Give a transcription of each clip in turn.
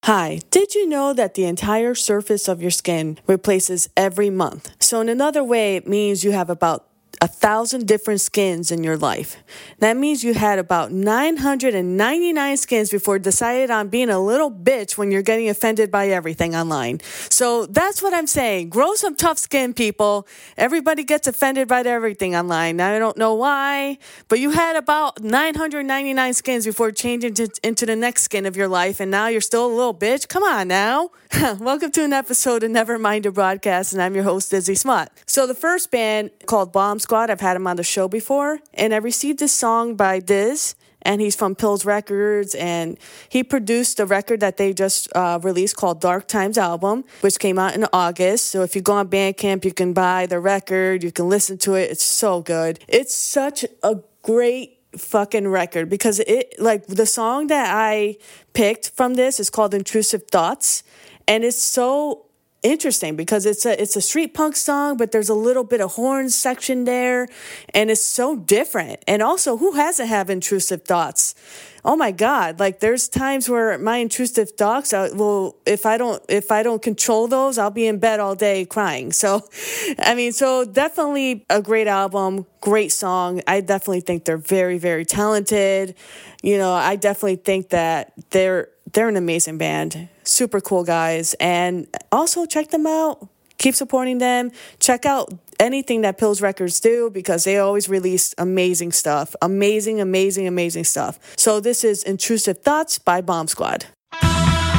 Hi, did you know that the entire surface of your skin replaces every month? So in another way, it means you have about 1,000 different skins in your life. That means you had about 999 skins before you decided on being a little bitch when you're getting offended by everything online. So that's what I'm saying. Grow some tough skin, people. Everybody gets offended by everything online. I don't know why, but you had about 999 skins before changing into the next skin of your life, and now you're still a little bitch? Come on now. Welcome to an episode of Nevermind the Broadcast, and I'm your host, Izzy Smut. So the first band called Bomb Squad, I've had him on the show before, and I received this song by Diz, and he's from Pills Records, and he produced a record that they just released called Dark Times Album, which came out in August. So if you go on Bandcamp, you can buy the record, you can listen to it. It's so good. It's such a great fucking record because the song that I picked from this is called Intrusive Thoughts, and it's so interesting because it's a street punk song, but there's a little bit of horn section there, and it's so different. And also, who hasn't have intrusive thoughts? Oh my God! Like there's times where my intrusive thoughts, if I don't control those, I'll be in bed all day crying. So definitely a great album, great song. I definitely think they're very, very talented. You know, I definitely think that they're an amazing band. Super cool guys. And also check them out. Keep supporting them. Check out anything that Pills Records do because they always release amazing stuff. Amazing, amazing, amazing stuff. So this is Intrusive Thoughts by Bomb Squad. The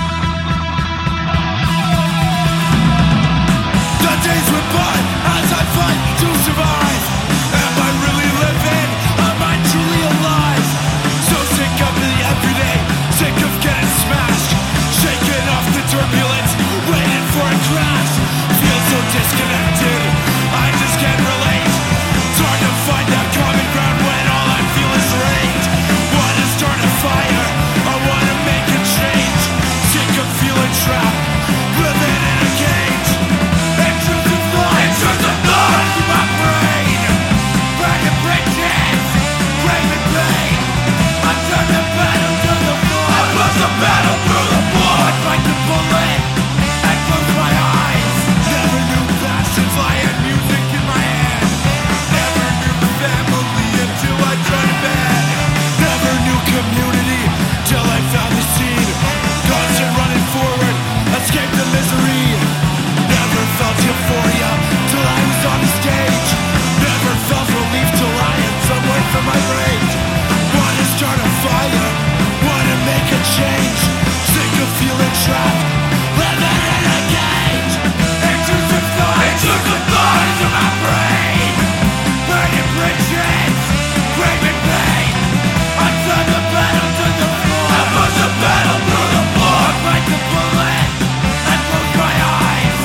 days went by as I fight to survive. Am I really living? Am I truly alive? So sick of the everyday, sick of getting smashed, shaking off the turbulence, waiting for a crash. Feel so disconnected, I just can't relate. It's hard to find that common ground when all I feel is rage. Wanna start a fire, I wanna make a change. Sick of feeling trapped, living in a cage. Intrusive thoughts in my brain, burning bridges, craving pain. I turn the battle to the floor, I push the battle through the floor. I fight the bullet and close my eyes. Never knew passions lying, music in my hand. Never knew family until I tried bed. Never knew community till I found the scene. Constant running forward, escape the misery. Never felt euphoria till I was on the stage. Never felt relief till I had somewhere for my rage. Wanna start a fire, wanna make a change. Sick of feeling trapped, living in a cage. Intrusive thoughts in my brain, burning bridges, craving pain. I turn the battle to the floor, I push the battle through the floor. I fight the bullet and close my eyes.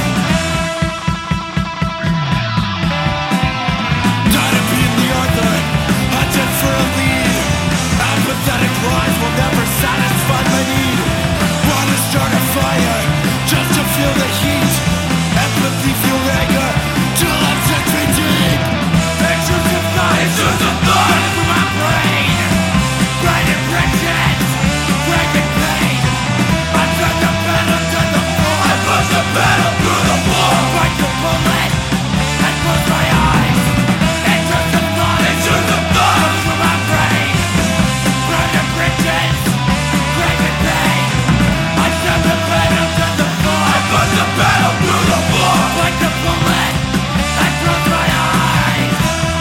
Tired of being the author, hunted for a lead. Apathetic lies will never satisfy my need. Wanna start a fire, just to feel the heat. Empathy, feel anger, till I'm 6 feet deep. Intrusive thoughts in my brain, burning bridges, craving pain. I turn the battle to the floor, I push the battle through the floor. Fight the bullet and close my eyes. Intrusive thoughts in my brain, burning bridges, craving pain. I turn the battle to the floor, I push the battle through the floor. Fight the bullet and close my eyes.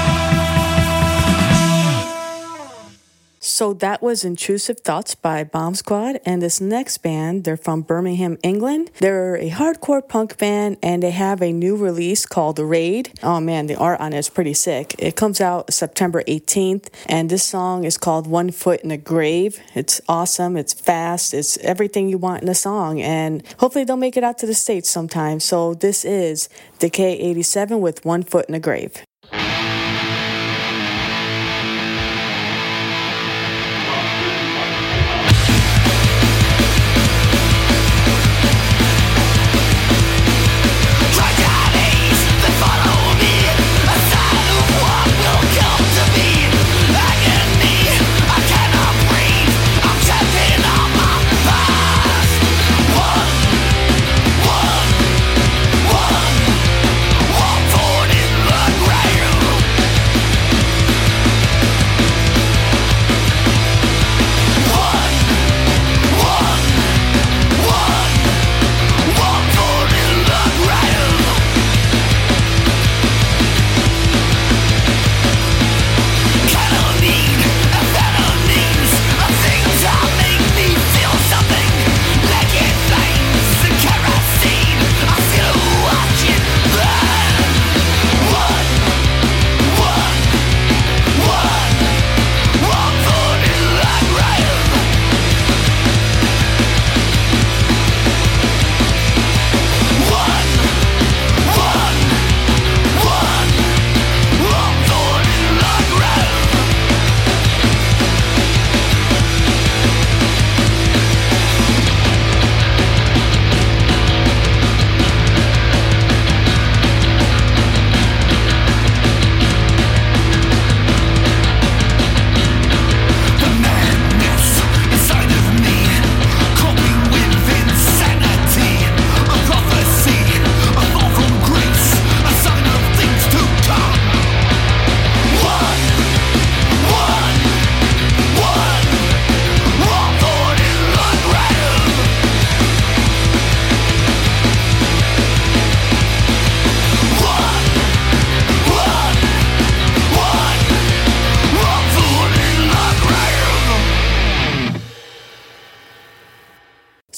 So that was Intrusive Thoughts by Bomb Squad. And this next band, they're from Birmingham, England. They're a hardcore punk band, and they have a new release called The Raid. Oh man, the art on it is pretty sick. It comes out September 18th, and this song is called One Foot in a Grave. It's awesome, it's fast, it's everything you want in a song, and hopefully they'll make it out to the States sometime. So this is Decay 87 with One Foot in a Grave. Agony, I cannot breathe. I'm trapped in all my past.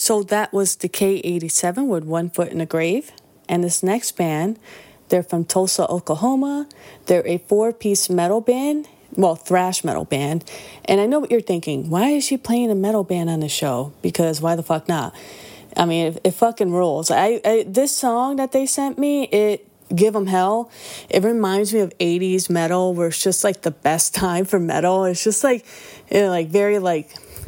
So that was Decay 87 with One Foot in the Grave. And this next band, they're from Tulsa, Oklahoma. They're a 4-piece metal band, well, thrash metal band. And I know what you're thinking. Why is she playing a metal band on the show? Because why the fuck not? I mean, it fucking rules. This song that they sent me, Give 'Em Hell, it reminds me of 80s metal where it's just like the best time for metal. It's just like, like very like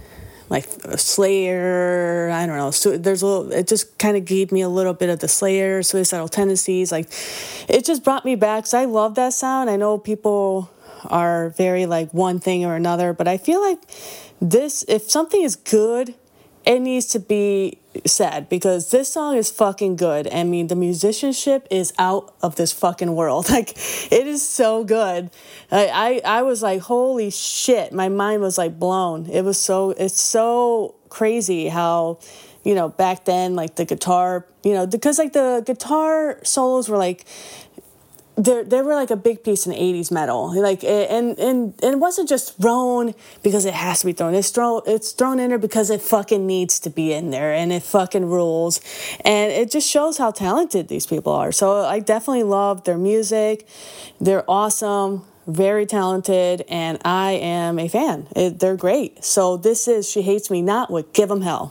Slayer, I don't know. So it just kind of gave me a little bit of the Slayer, Suicidal Tendencies. Like, it just brought me back because I love that sound. I know people are very like one thing or another, but I feel like this, if something is good, it needs to be said because this song is fucking good. I mean, the musicianship is out of this fucking world. Like, it is so good. I was like, holy shit. My mind was like blown. It's so crazy how, back then, like the guitar, because like the guitar solos were like, they were like a big piece in 80s metal, like, and it wasn't just thrown because it has to be thrown. It's thrown in there because it fucking needs to be in there, and it fucking rules, and it just shows how talented these people are. So I definitely love their music. They're awesome, very talented, and I am a fan. They're great. So this is She Hates Me Not with Give 'Em Hell.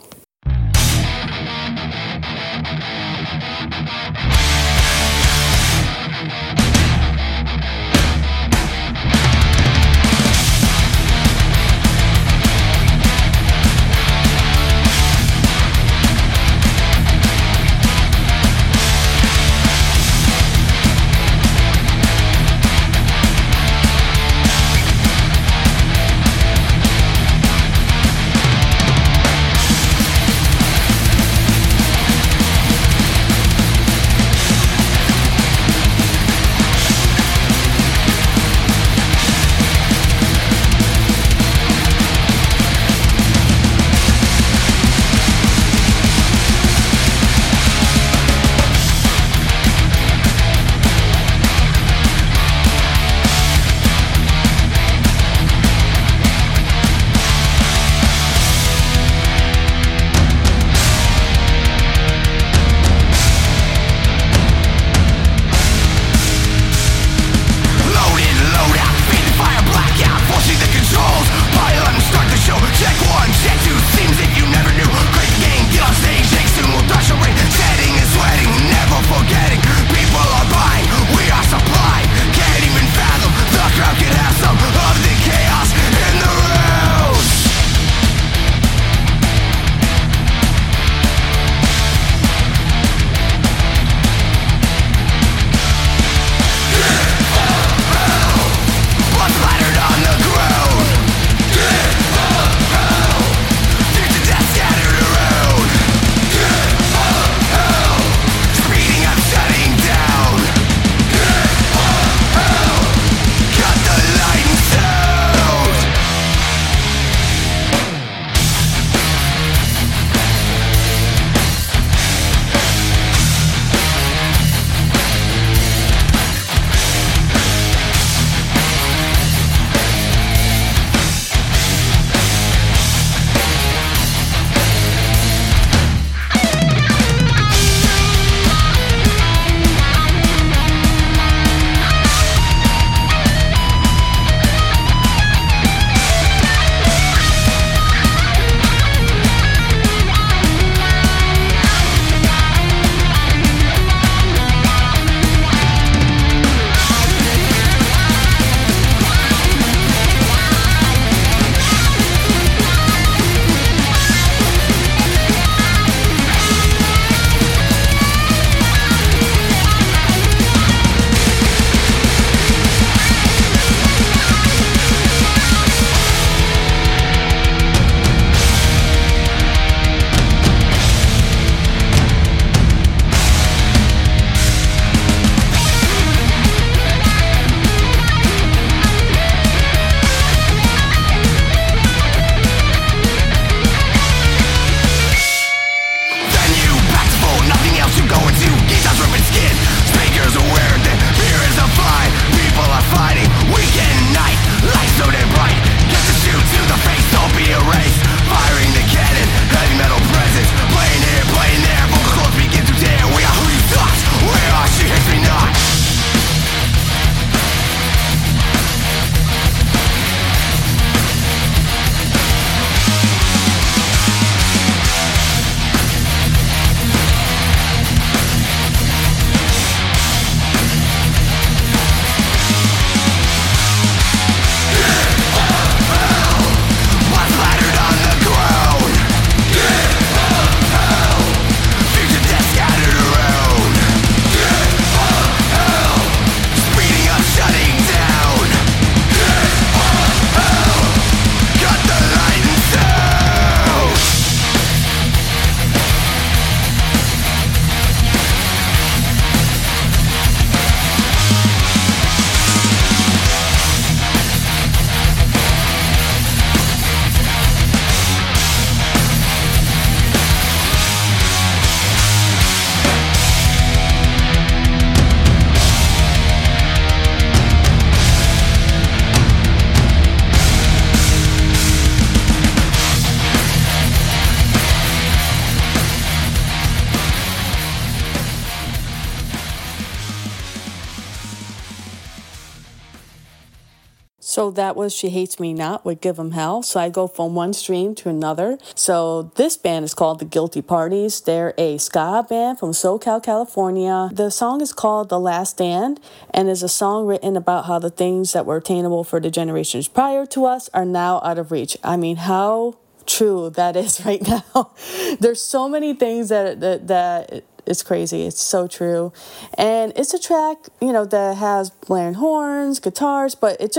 So that was She Hates Me Not with Give 'Em Hell. So I go from one stream to another. So this band is called The Guilty Parties. They're a ska band from SoCal, California. The song is called The Last Stand and is a song written about how the things that were attainable for the generations prior to us are now out of reach. I mean, how true that is right now. There's so many things that it's crazy. It's so true. And it's a track, that has blaring horns, guitars, but it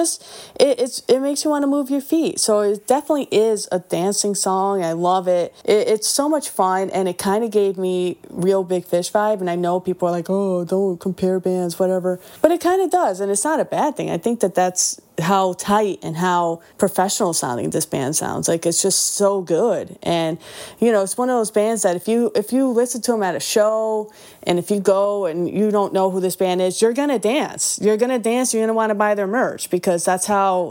makes you want to move your feet. So it definitely is a dancing song. I love it. It's so much fun, and it kind of gave me Real Big Fish vibe. And I know people are like, oh, don't compare bands, whatever. But it kind of does, and it's not a bad thing. I think that's how tight and how professional sounding this band sounds. Like, it's just so good. And it's one of those bands that if you listen to them at a show, and if you go and you don't know who this band is, you're gonna dance. You're gonna want to buy their merch, because that's how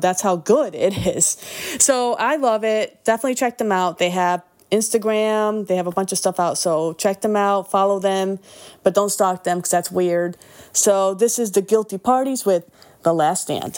good it is. So I love it. Definitely check them out. They have Instagram, they have a bunch of stuff out, so check them out, follow them, but don't stalk them because that's weird. So this is The Guilty Parties with The Last Stand.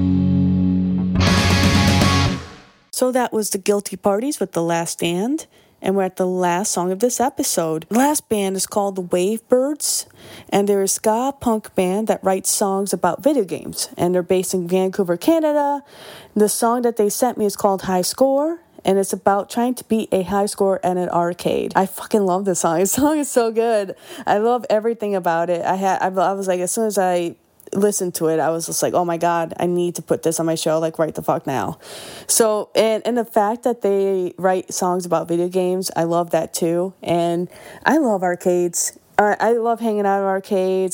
So that was The Guilty Parties with The Last Stand. and we're at the last song of this episode. The last band is called the Wavebirds, and they're a ska punk band that writes songs about video games, and they're based in Vancouver, Canada. The song that they sent me is called High Score, and it's about trying to beat a high score at an arcade. I fucking love this song. This song is so good. I love everything about it. I was like, as soon as I listened to it, I was just like, oh my God, I need to put this on my show, like right the fuck now. So, and the fact that they write songs about video games, I love that too. And I love arcades. I love hanging out at arcades.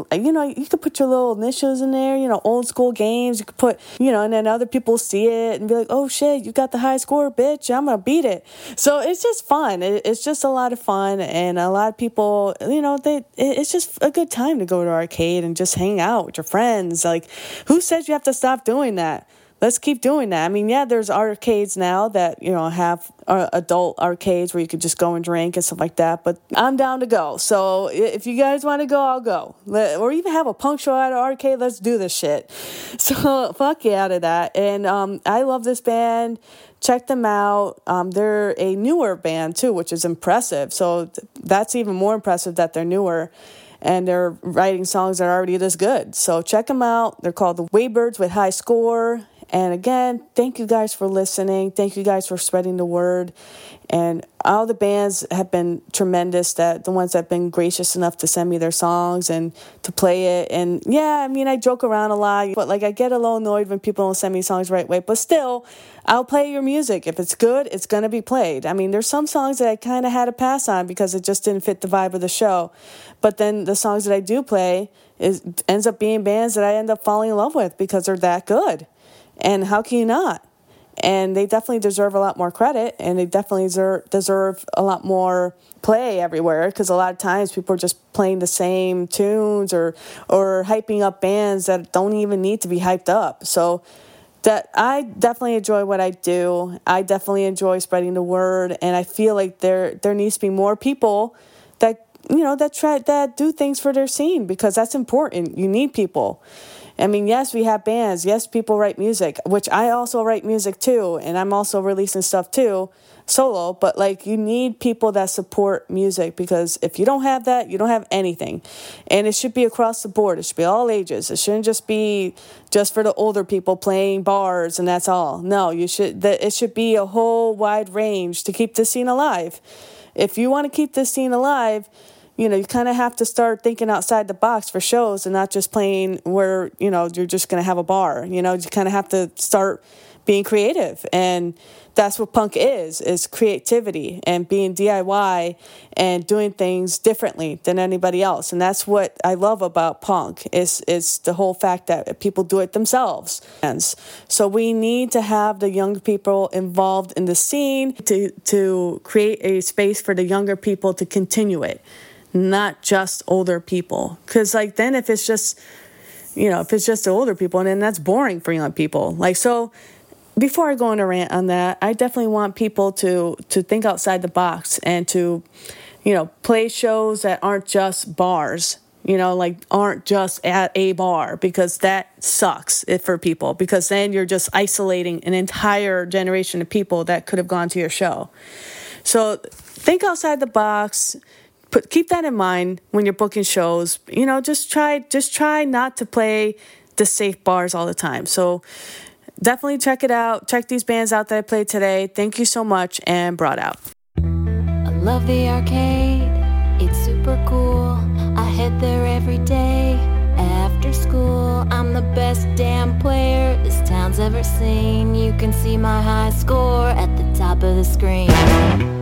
You could put your little initials in there, old school games. You could put, and then other people see it and be like, oh shit, you got the high score, bitch. I'm going to beat it. So it's just fun. It's just a lot of fun. And a lot of people, it's just a good time to go to an arcade and just hang out with your friends. Like, who says you have to stop doing that? Let's keep doing that. I mean, yeah, there's arcades now that, have adult arcades where you could just go and drink and stuff like that. But I'm down to go. So if you guys want to go, I'll go. Or even have a punk show at an arcade. Let's do this shit. So fuck yeah to that. And I love this band. Check them out. They're a newer band too, which is impressive. So that's even more impressive that they're newer. And they're writing songs that are already this good. So check them out. They're called the Wavebirds with High Score. And again, thank you guys for listening. Thank you guys for spreading the word. And all the bands have been tremendous, that the ones that have been gracious enough to send me their songs and to play it. And yeah, I mean, I joke around a lot, but I get a little annoyed when people don't send me songs the right way. But still, I'll play your music. If it's good, it's going to be played. I mean, there's some songs that I kind of had to pass on because it just didn't fit the vibe of the show. But then the songs that I do play ends up being bands that I end up falling in love with because they're that good. And how can you not? And they definitely deserve a lot more credit, and they definitely deserve a lot more play everywhere, because a lot of times people are just playing the same tunes or hyping up bands that don't even need to be hyped up. So that I definitely enjoy what I do. I definitely enjoy spreading the word, and I feel like there needs to be more people that that do things for their scene, because that's important. You need people. I mean, yes, we have bands. Yes, people write music, which I also write music too. And I'm also releasing stuff too, solo. But you need people that support music, because if you don't have that, you don't have anything. And it should be across the board. It should be all ages. It shouldn't just be just for the older people playing bars and that's all. No, it should be a whole wide range to keep this scene alive. If you want to keep this scene alive, you kind of have to start thinking outside the box for shows and not just playing where, you're just going to have a bar. You kind of have to start being creative. And that's what punk is creativity and being DIY and doing things differently than anybody else. And that's what I love about punk is the whole fact that people do it themselves. And so we need to have the young people involved in the scene to create a space for the younger people to continue it. Not just older people. Because then if it's just the older people, and then that's boring for young people. So before I go on a rant on that, I definitely want people to think outside the box and to, play shows that aren't just bars, aren't just at a bar, because that sucks for people, because then you're just isolating an entire generation of people that could have gone to your show. So think outside the box. Keep that in mind when you're booking shows. Just try not to play the safe bars all the time. So definitely check it out. Check these bands out that I played today. Thank you so much, and brought out. I love the arcade. It's super cool. I head there every day after school. I'm the best damn player this town's ever seen. You can see my high score at the top of the screen.